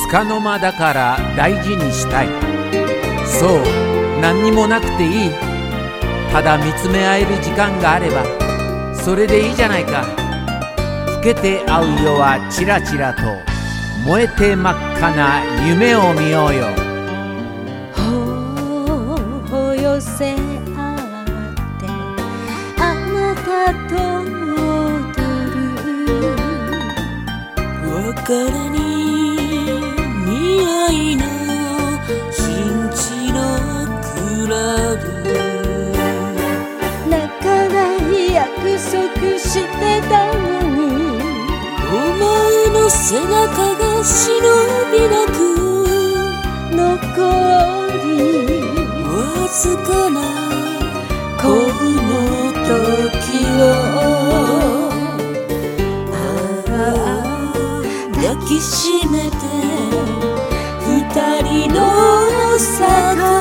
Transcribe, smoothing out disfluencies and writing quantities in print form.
束の間だから大事にしたい。そう、何にもなくていい。ただ見つめ合える時間があればそれでいいじゃないか。更けて会う夜はチラチラと燃えて真っ赤な夢を見ようよ。 頬寄せ合ってあなたと踊る。 別れに似合いの新地のクラブ。 泣かない約束してたのにお前の背中が忍びなく残りわずかなこの時を抱きしめて二人の坂